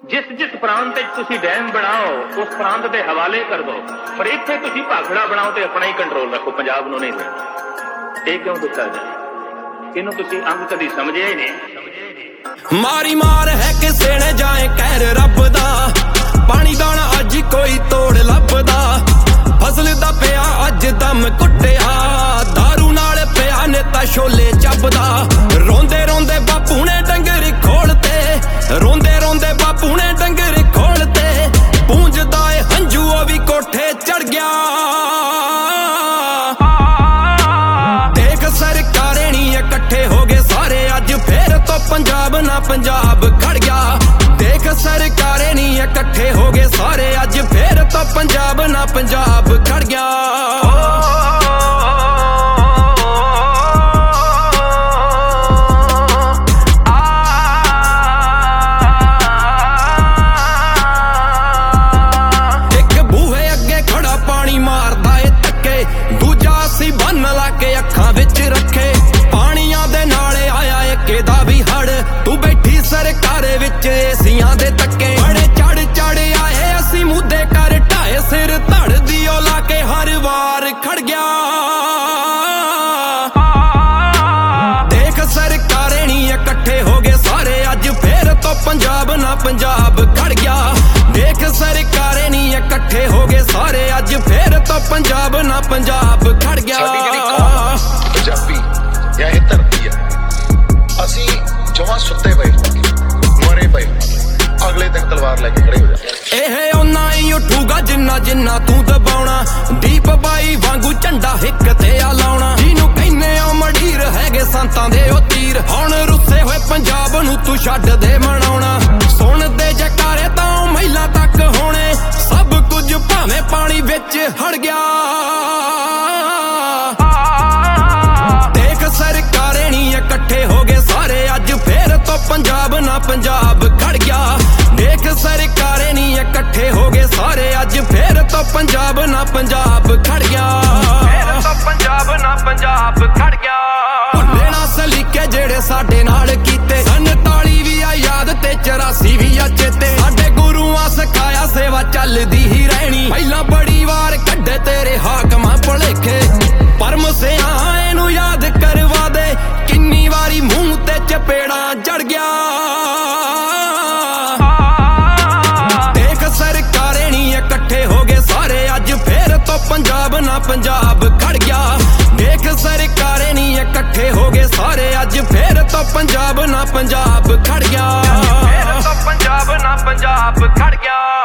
जिस जिस प्रांत तुसी डैम बनाओ उस प्रांत के हवाले कर दो, पर इत्थे तुसी भाखड़ा बनाओ तो अपना ही कंट्रोल रखो, पंजाब नूं नहीं देना। ये क्यों दिता जाए? इन्हूं तुसी अंग कदी समझे ही नहीं। मारी मार है किसे ने जाए कहर रब दा, पानी दाना अज कोई तोड़ लभदा, फसल दा पिया अज दम कुटिया, दारू नाल पिया नेता छोले चबदा, रोंदे रोंदे बापू ने डंगर खोलते, रोंदे रोंदे बापू ने डंगर खोलते, पूंजदा ए हंजू ओ भी कोठे चढ़ गया। देख सरकारें नी इकट्ठे हो गए सारे अज फिर तो पंजाब ना पंजाब खड़ गया। देख सरकारें नी इकट्ठे हो गए सारे अज फिर तो पंजाब ना पंजाब खड़ गया। अखां विच रखे पानियां दे नाले आया एके दा भी हड़, तू बैठी सरकार विच एसियां दे तक्के, बड़े चढ़ चढ़ आए असी मुद्दे कर ढाए सिर धड़ दियो ला के हर वार खड़ गया। देख सरकारें नी इकट्ठे हो गए सारे अज फिर तो पंजाब ना पंजाब खड़ गया। देख सरकारें नी इकट्ठे हो गए सारे अज फिर तो पंजाब ना पंजाब खड़ गया। पंजाबी या ये धरती है, असी जवां सुते पे मरे पे अगले दिन तलवार लेके खड़े हो जाते। एह ओना ही उठूगा जिन्ना जिन्ना तू दबाउणा, दीप बाई वांगू झंडा हिक ते आ लाउणा, जिन्नू कहने ओ मडीर हैगे संतां दे ओ तीर, हुण रुस्से होए पंजाब नू तू छड्ड दे मनाउणा, सुण दे जकारे तां महिला तक होणे, सब कुछ भावें पानी विच हड़ गया। सरकारें नी इकट्ठे हो गए सारे अज फिर तो पंजाब ना पंजाब खड़ गया। देख सरकारें नी इकट्ठे हो गए सारे अज फिर तो पंजाब ना पंजाब खड़ गया। फिर तो पंजाब ना पंजाब खड़ गया। भुल्ले ना सलीके जेड़े साडे नाल कीते, 47 भी आ याद ते 84 भी आ चेते, साडे गुरुआं सिखाया सेवा चलदी ही रहनी, पहला बड़ी वार कड्डे तेरे हाकमां भुलेखे, पर मसिया इनू याद करवा दे किन्नी वारी मुंह ते चपेड़ा जड़ गया। देख सरकारें नी इकट्ठे हो गए सारे अज फिर तो पंजाब ना पंजाब खड़ गया। देख सरकारें नी इकट्ठे हो गए सारे अज फिर तो पंजाब ना पंजाब खड़ गया। फिर तो पंजाब ना पंजाब खड़ गया।